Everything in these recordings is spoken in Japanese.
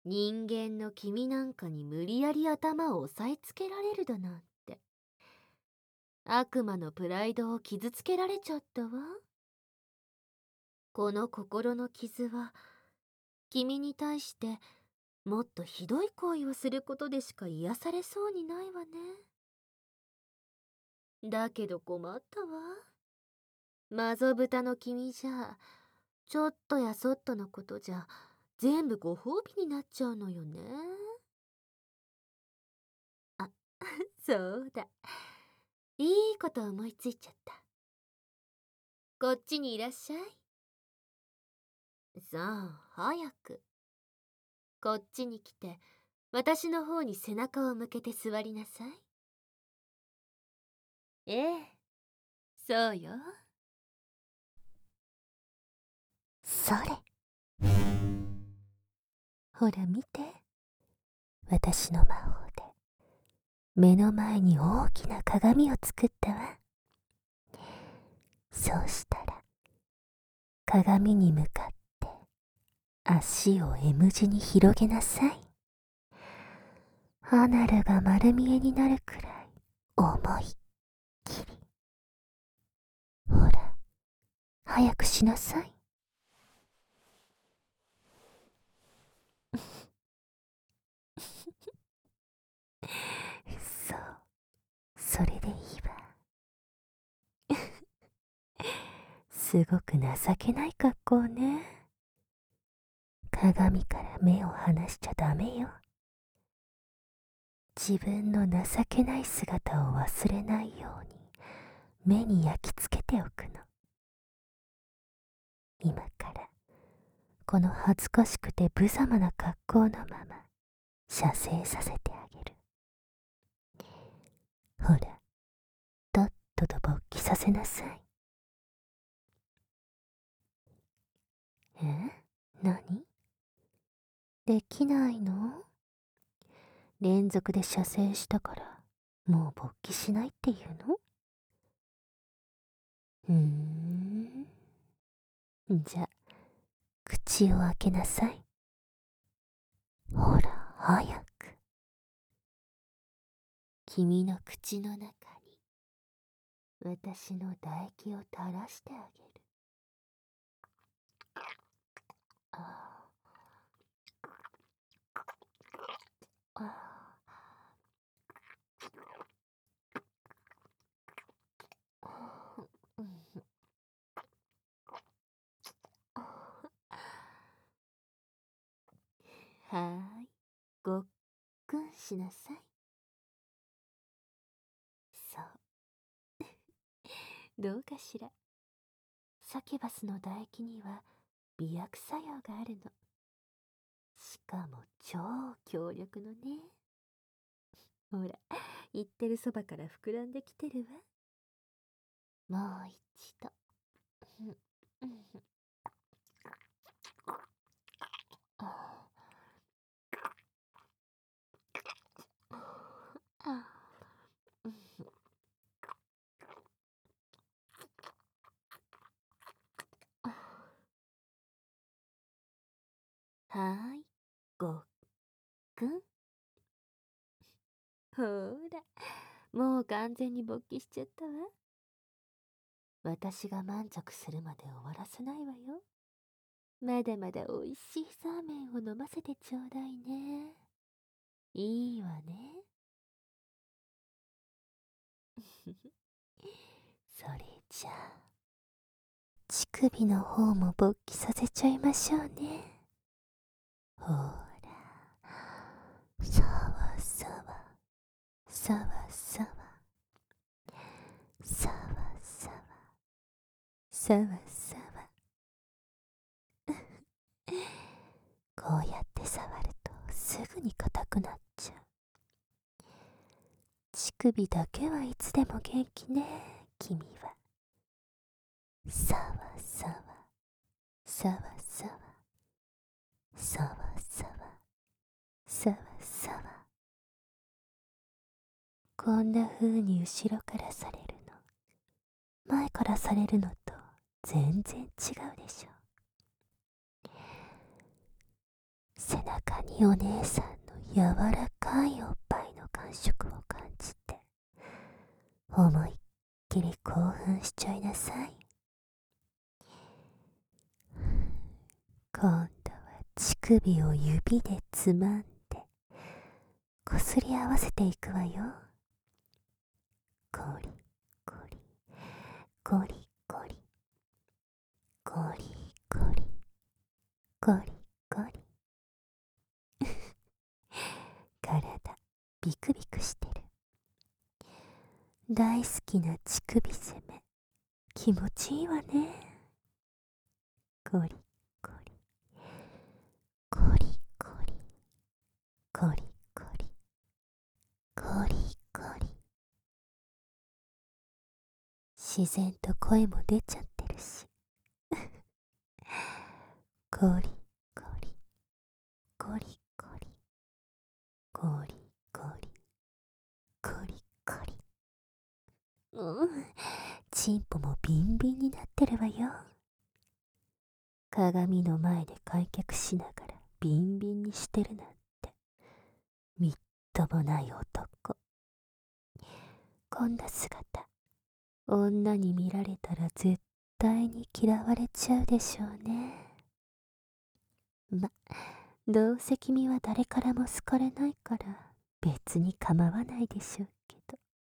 人間の君なんかに無理やり頭を押さえつけられるだなんて。悪魔のプライドを傷つけられちゃったわ。この心の傷は、君に対してもっとひどい行為をすることでしか癒されそうにないわね。だけど困ったわ。マゾブタの君じゃ、ちょっとやそっとのことじゃ、全部ご褒美になっちゃうのよね。あ、そうだ。いいこと思いついちゃった。こっちにいらっしゃい。さあ、早く。こっちに来て、私の方に背中を向けて座りなさい。ええ、そうよ。 それ。ほら見て。私の魔法で目の前に大きな鏡を作ったわ。そうしたら鏡に向かって足を M 字に広げなさい。アナルが丸見えになるくらい思いっきり。ほら、早くしなさい。そう、それでいいわ。すごく情けない格好ね。鏡から目を離しちゃダメよ。自分の情けない姿を忘れないように目に焼き付けておくの。今からこの恥ずかしくて無様な格好のまま射精させてあげる。ほら、とっとと勃起させなさい。え？何？できないの？連続で射精したからもう勃起しないっていうの？じゃ、口を開けなさい。ほら、早く。君の口の中に私の唾液を垂らしてあげる。ああ、はーい、ごっくんしなさい。そう。どうかしら。サキュバスの唾液には美薬作用があるの。しかも超強力のね。ほら、言ってるそばから膨らんできてるわ。もう一度。はーい、ごっくん。ほーら、もう完全に勃起しちゃったわ。私が満足するまで終わらせないわよ。まだまだ美味しいサーメンを飲ませてちょうだいね。いいわね。それじゃあ、乳首の方も勃起させちゃいましょうね。ほら、さわさわ、さわさわ、さわさわ、さわさわ。こうやって触るとすぐに硬くなっちゃう。乳首だけはいつでも元気ね、君は。さわさわ、さわさわ、さわさわ、さわさわ。こんな風に後ろからされるの、前からされるのと全然違うでしょ。背中かにお姉さんの柔らかいおっぱいの感触を感じて、思いっきり興奮しちゃいなさい。今度は乳首を指でつまんでこすり合わせていくわよ。ゴリゴリゴリゴリゴリゴリゴリゴリ体ビクビクしてる。大好きな乳首攻め、気持ちいいわね。ゴリゴリゴリゴリゴリゴリゴリゴリ、自然と声も出ちゃってるしゴリゴリゴリゴリゴリゴリゴリゴリ、チンポもビンビンになってるわよ。鏡の前で開脚しながらビンビンにしてるなんて、みっともない男。こんな姿、女に見られたら絶対に嫌われちゃうでしょうね。どうせ君は誰からも好かれないから別に構わないでしょうけど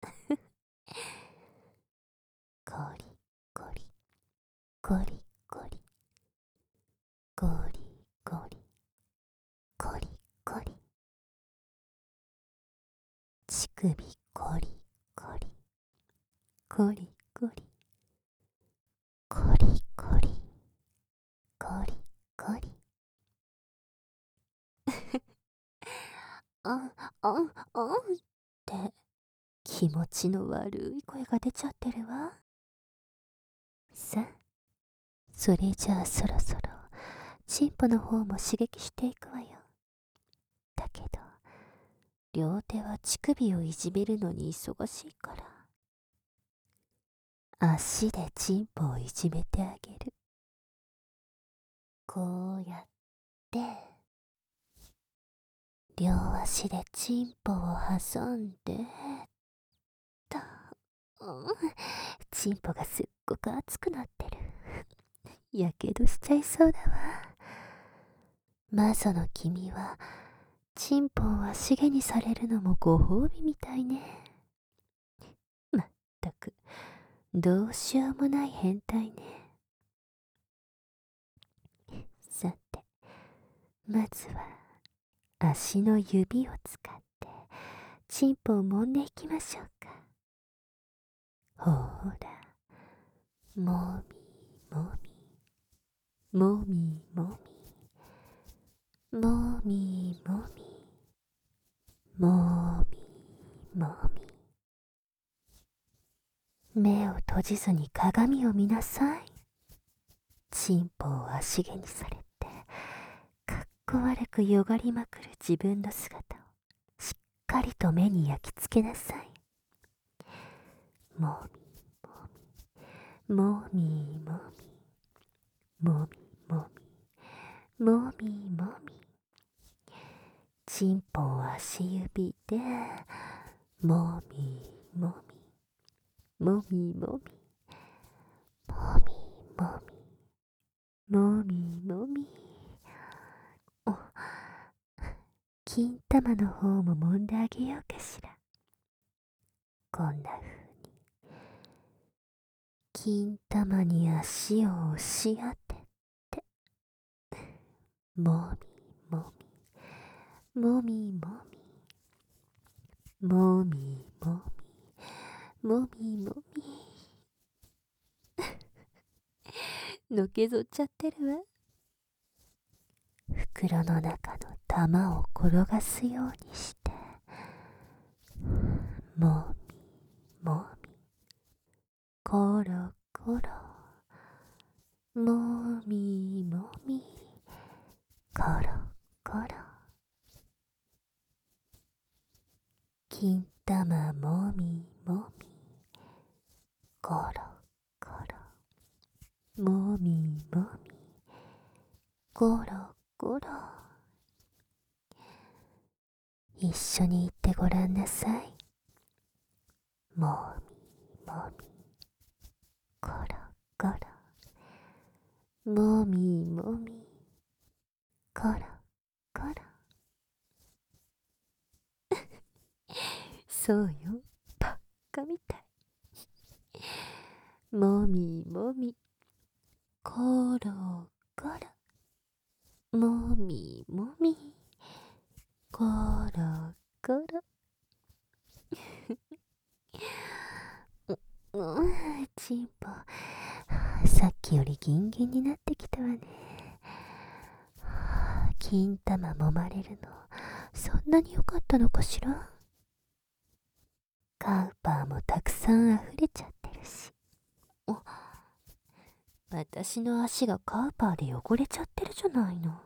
ゴリゴリゴリゴリゴリゴリゴリゴリ、乳首ゴリゴリゴリゴリゴリゴリゴリゴリって気持ちの悪い声が出ちゃってるわ。さあ、それじゃあそろそろチンポの方も刺激していくわよ。だけど両手は乳首をいじめるのに忙しいから、足でチンポをいじめてあげる。こうやって両足でチンポを挟んでと、チンポがすっごく熱くなってる。やけどしちゃいそうだわ。マゾの君はチンポを足毛にされるのもご褒美みたいね。まったくどうしようもない変態ね。さて、まずは足の指を使ってチンポを揉んでいきましょうか。ほら、もみもみもみもみもみもみもみもみ、目を閉じずに鏡を見なさい。チンポを足毛にされてかっこ悪くよがりまくる自分の姿をしっかりと目に焼き付けなさい。もみもみもみもみもみもみもみ、チンポを足指でもみもみもみもみもみもみもみもみ、お、金玉の方も揉んであげようかしら。こんな風に金玉に足を押し当てて、もみもみもみもみもみもみもみもみのけぞっちゃってるわ。袋の中の玉を転がすようにしてもみもみコロコロもみもみコロコロ、金玉もみもみコロコロもみもみコロコロ、 一緒に言ってごらんなさい。もみもみ、コロコロ。もみもみ、コロコロ。そうよ、ばっかみたい。もみもみ、コロコロ。もみもみ、コロコロ。チンポ、さっきよりギンギンになってきたわね。金玉揉まれるの、そんなに良かったのかしら。カウパーもたくさん溢れちゃってるし。私の足がカウパーで汚れちゃってるじゃないの。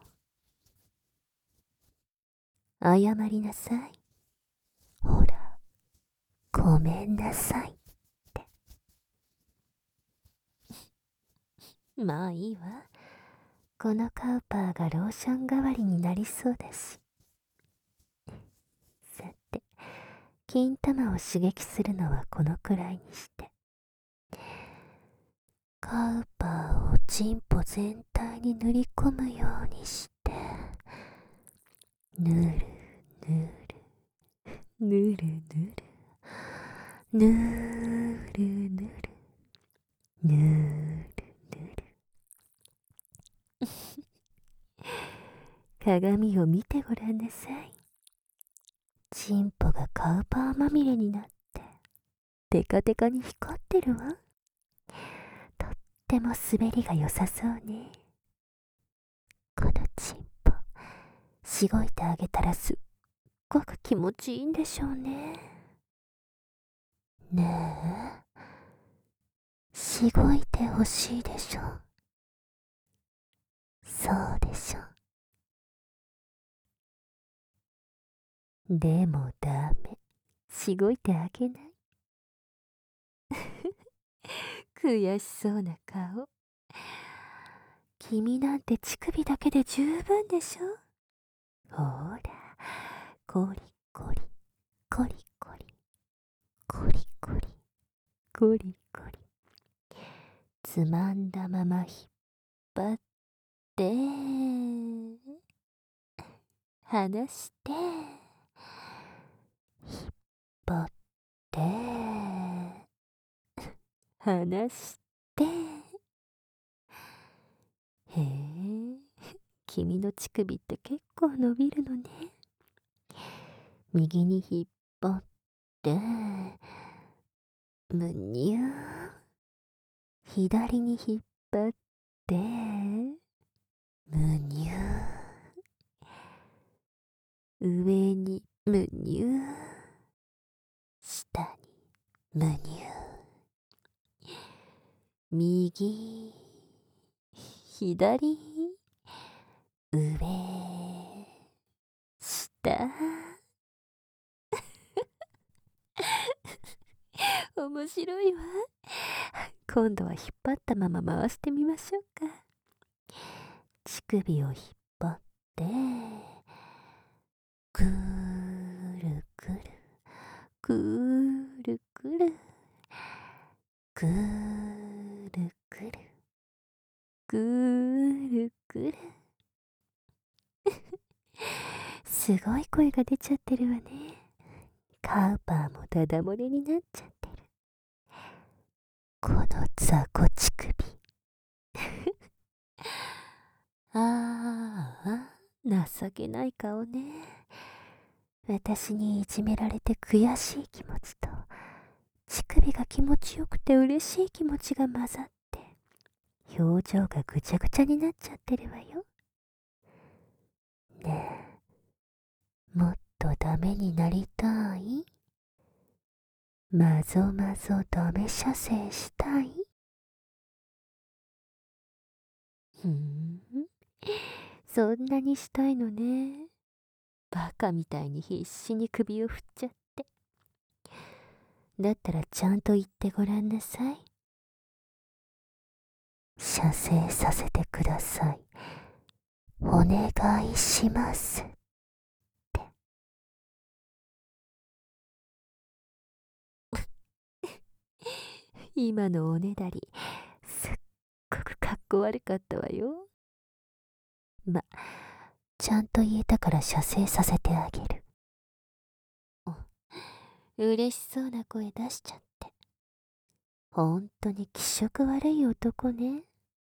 謝りなさい。ほら、ごめんなさいって。まあいいわ。このカウパーがローション代わりになりそうだし。さて、金玉を刺激するのはこのくらいにして、カウパーをチンポ全体に塗り込むようにして、ぬるぬるぬるぬるぬるぬるぬるぬる。鏡を見てごらんなさい。チンポがカウパーまみれになってテカテカに光ってるわ。とっても滑りが良さそうね。このチンポ、しごいてあげたらすっごく気持ちいいんでしょうね。ねえ、しごいてほしいでしょ。そうでしょ。でもダメ、しごいてあげない。悔しそうな顔。君なんて乳首だけで十分でしょ。ほら、コリコリコリコリコリコリコリコリ。つまんだまま引っ張って離して引っ張って離して。へえ、君の乳首って結構伸びるのね。右に引っ張ってむにゅー、左に引っ張ってむにゅー、上にむにゅー、下にむにゅー、右左上下。面白いわ。今度は引っ張ったまま回してみましょうか。乳首を引っ張ってくるくるくるくるくるくるくるくる。すごい声が出ちゃってるわね。カウパーもダダ漏れになっちゃってる。この雑魚乳首。ああ、情けない顔ね。私にいじめられて悔しい気持ちと、乳首が気持ちよくて嬉しい気持ちが混ざって、表情がぐちゃぐちゃになっちゃってるわよ。ねえ、もっとダメになりたい？まぞまぞダメ射精したい？そんなにしたいのね。バカみたいに必死に首を振っちゃって。だったらちゃんと言ってごらんなさい。射精させてください。お願いします。 今のおねだり、すっごくかっこ悪かったわよ。ま、ちゃんと言えたから射精させてあげる。嬉しそうな声出しちゃって。ほんとに気色悪い男ね。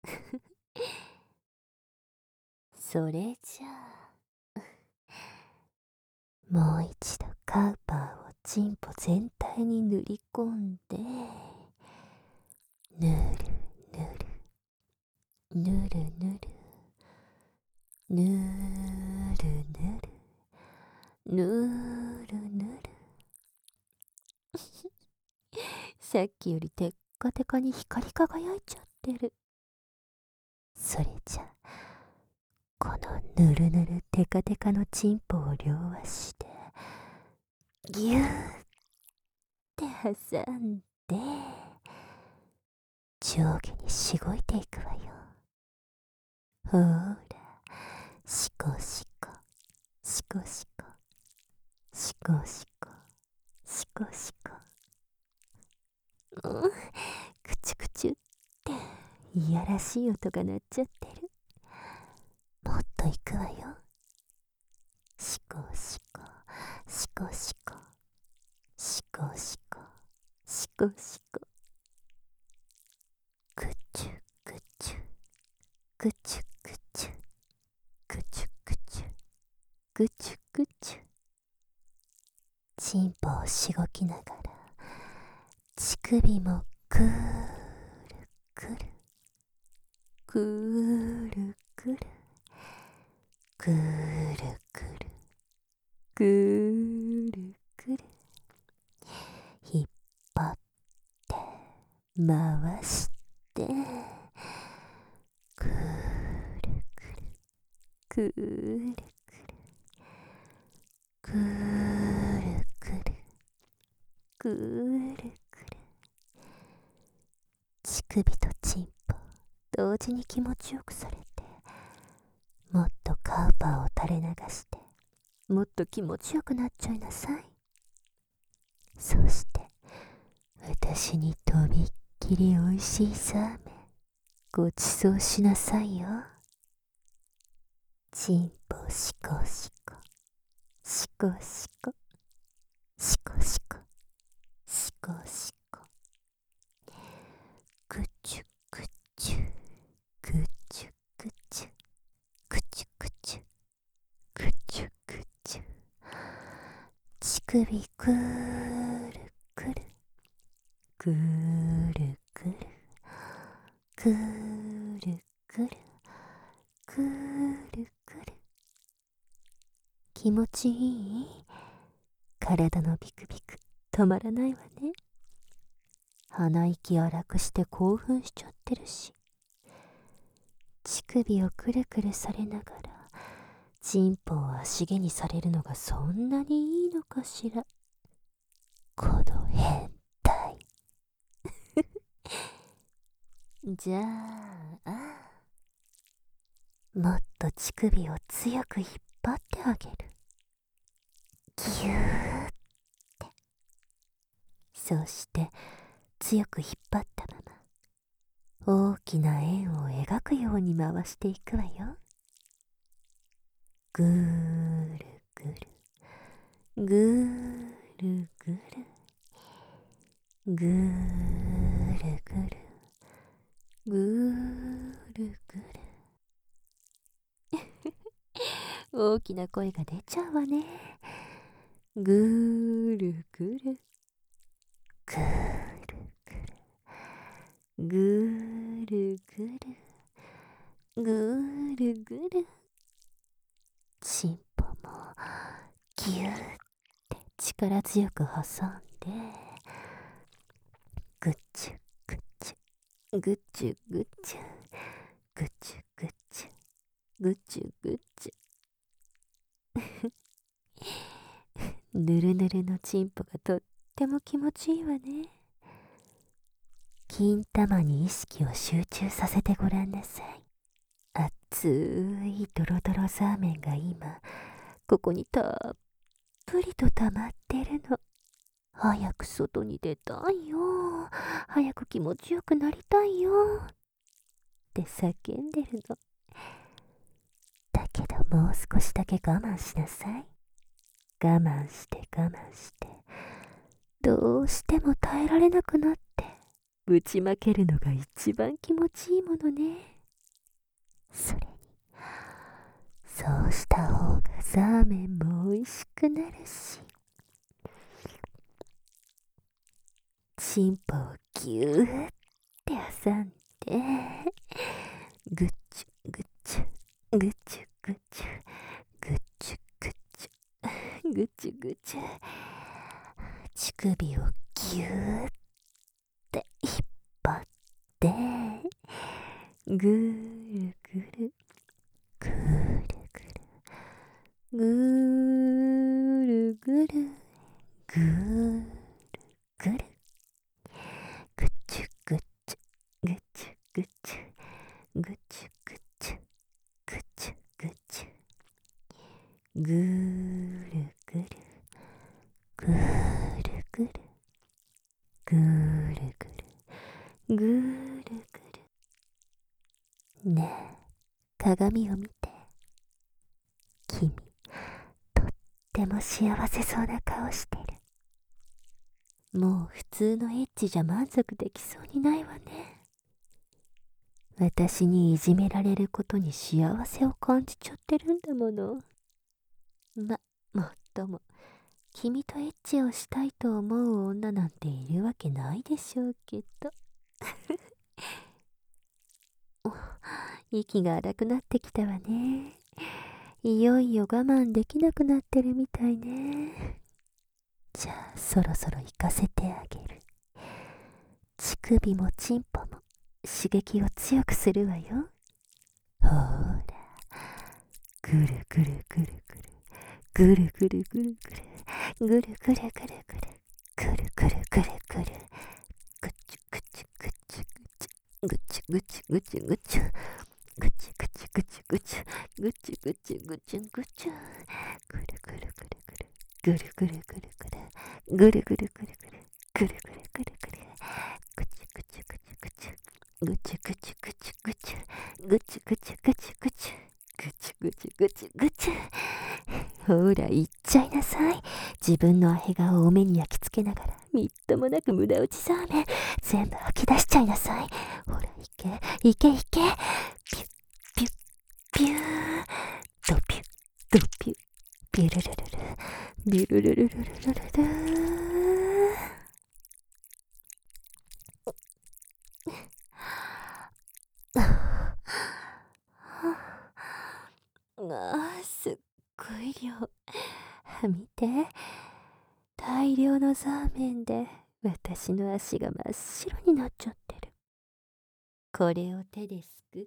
それじゃあ、もう一度カウパーをチンポ全体に塗り込んで、ぬるぬる、ぬるぬる、ぬるぬる、ぬるぬる。さっきよりテッカテカに光り輝いちゃってる。それじゃ、このぬるぬるテカテカのチンポを両足でギューって挟んで上下にしごいていくわよ。ほら、シコシコ、シコシコ、シコシコ、シコシコ。クチュクチュっていやらしい音が鳴っちゃってる。もっといくわよ。シコシコ、シコシコ、シコシコ、シコシコ。クチュクチュ、クチュクチュ、クチュクチュ、クチュクチュ。チンポをしごきながら乳首もくるくる、くるくる、くるくる、くるくる、引っ張って回してくるくる、くるくる、くるくる、くるくる。乳首とチンポ同時に気持ちよくされて、もっとカウパーを垂れ流して、もっと気持ちよくなっちゃいなさい。そして私にとびっきりおいしいサーメンごちそうしなさいよ。チンポシコシコ、シコシコ、シコシコ、シコシコ。クチュクチュ、クチュクチュ、クチュクチュ、クチュクチュ。乳首くるくる、くるくる、くるくる、くるくる。気持ちいい？体のビクビク止まらないわね。鼻息荒くして興奮しちゃってるし、乳首をくるくるされながらチンポを足毛にされるのがそんなにいいのかしら、この変態。じゃあ、もっと乳首を強く引っ張ってあげる。ぎゅーって。そして強く引っ張ったまま大きな円を描くように回していくわよ。ぐーるぐる、ぐーるぐる、ぐーるぐる、ぐーるぐる。大きな声が出ちゃうわね。ぐーるぐる、ぐーるぐる、ぐーるぐる、ぐーるぐる。チンポもぎゅーって力強く挟んで、ぐっちゅぐっちゅ、ぐっちゅぐっちゅ、ぐっちゅぐっちゅ、ぐっちゅぐっちゅ。ぬるぬるのチンポがとっても気持ちいいわね。金玉に意識を集中させてごらんなさい。熱いドロドロザーメンが今ここにたっぷりと溜まってるの。早く外に出たいよ。 早く気持ちよくなりたいよって叫んでるの。だけどもう少しだけ我慢しなさい。我慢して我慢して、どうしても耐えられなくなってぶちまけるのが一番気持ちいいものね。それにそうした方がザーメンも美味しくなるし、チンポをギューって挟んで、ぐっちゅぐっちゅぐっちゅぐっちゅぐっちゅぐっちゅぐっちゅぐっちゅ、乳首をギューって引っ張って、ぐるぐるぐるぐるぐるぐるぐるぐる、ぐっちゅぐっちゅぐっちゅぐっちゅぐっちゅぐっちゅぐっちゅぐっちゅ、ぐるぐるぐるぐるぐるぐるぐるぐる。ねえ、鏡を見て。君、とっても幸せそうな顔してる。もう普通のエッチじゃ満足できそうにないわね。私にいじめられることに幸せを感じちゃってるんだもの。もっとも、君とエッチをしたいと思う女なんているわけないでしょうけど。息が荒くなってきたわね。いよいよ我慢できなくなってるみたいね。じゃあそろそろ行かせてあげる。乳首もチンポも刺激を強くするわよ。ほら、ぐるぐるぐるぐるぐるぐるぐるぐるぐるぐるぐるぐるぐるぐるぐるぐるぐる、ぐちゅぐちゅぐちゅぐちゅぐちゅぐちゅぐちゅぐちゅぐちゅぐちゅぐちゅぐちゅぐちゅぐちゅぐちゅ、ぐるぐるぐるぐるぐるぐるぐるぐるぐるぐるぐるぐるぐるぐるぐるぐるぐるぐるぐるぐちゅぐちゅぐちゅぐちゅぐちゅぐちゅぐちゅぐちゅぐちゅぐちゅぐちゅぐちゅぐちゅぐちゅぐちゅぐちゅ、ほら行っちゃいなさい。自分のアヘ顔を目に焼き付けながらみっともなく無駄打ちザーメン全部吐き出しちゃいなさい。ほら行け行け行け、ピュッピュッピュードピュッドピュッビュルルルルビュルルルルルルルル、すっごい量。見て、大量のザーメンで私の足が真っ白になっちゃってる。これを手ですくって、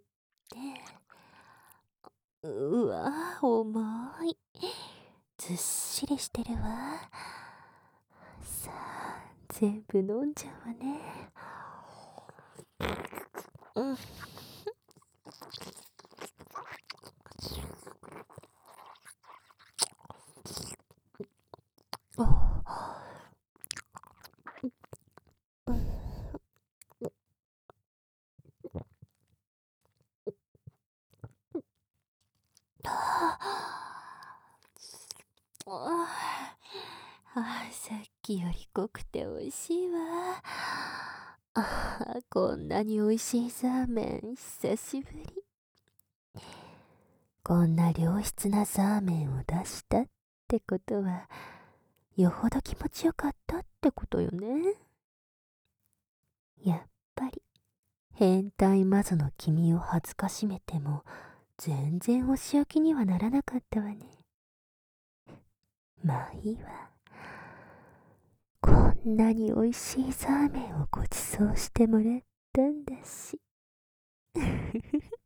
うわ、重い。ずっしりしてるわ。さあ、全部飲んじゃうわね。うん。さっきより濃くて美味しいわ。こんなに美味しいザーメン久しぶり。こんな良質なザーメンを出したってことは、よほど気持ちよかったってことよね。やっぱり変態マゾの君を恥ずかしめても全然お仕置きにはならなかったわね。まあいいわ。こんなに美味しいザーメンをご馳走してもらったんだし。